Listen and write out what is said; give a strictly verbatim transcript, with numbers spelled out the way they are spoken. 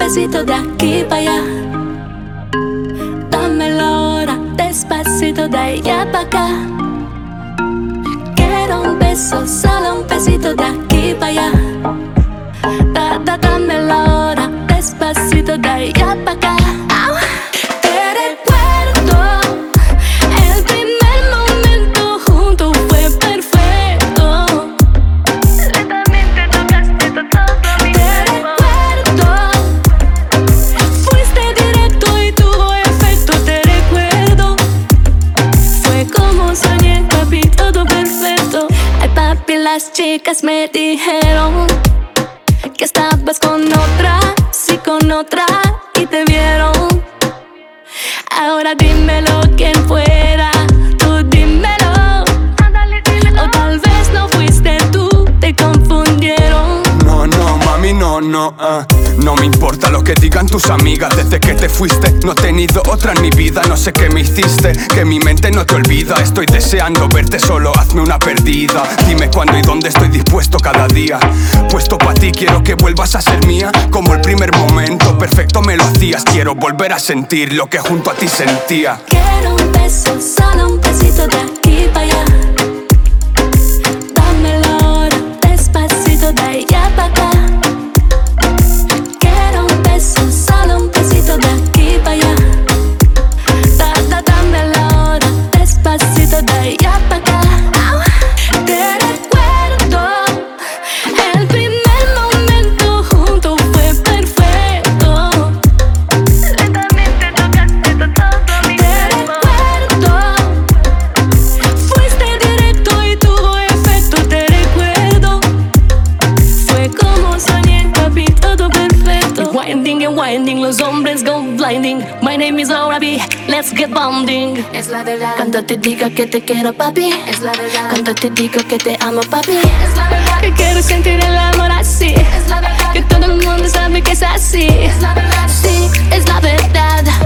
pasito de aquí para allá. Dámelo ahora, despacito de allá para acá. Quiero un beso, solo un besito de aquí para allá. Da, da, dámelo ahora, despacito de allá para acá. Au. Te recuerdo, el primer momento junto fue perfecto. Lentamente tocaste todo mi cuerpo. Te recuerdo, fuiste directo y tuvo efecto. Te recuerdo, fue como soñé, papi, todo perfecto. Ay, papi, las chicas me dijeron que estabas con otra, sí, con otra, y te vieron. Ahora dímelo quién fuera, tú dímelo. O tal vez no fuiste tú, te confundieron. No, no, mami, no, no, uh. No me importa lo que digan tus amigas. Desde que te fuiste no he tenido otra en mi vida. No sé qué me hiciste, que mi mente no te olvida. Estoy deseando verte, solo hazme una perdida. Dime cuándo y dónde, estoy dispuesto cada día. Puesto pa' ti, quiero que vuelvas a ser mía. Como el primer momento, perfecto me lo hacías. Quiero volver a sentir lo que junto a ti sentía. Quiero un beso, solo un besito de aquí para allá. Dámelo ahora, despacito de allá para acá. Quiero un beso, solo un besito de aquí para allá. Da, da, dámelo ahora, despacito de allá para acá. Au. Te recuerdo, el primer momento junto fue perfecto. Lentamente tocaste todo mi cuerpo. Te recuerdo, fuiste directo y tuvo efecto. Te recuerdo, fue como soñé, papi, todo perfecto. Winding and winding, los hombres go blinding. My name is Arabi, let's get bonding. Es la verdad, Cuando te diga que te quiero, papi. es la verdad, Cuando te digo que te amo, papi. es la verdad, Que quiero sentir el amor así. es la verdad, Que todo el mundo sabe que es así. es la verdad. Sí, es la verdad.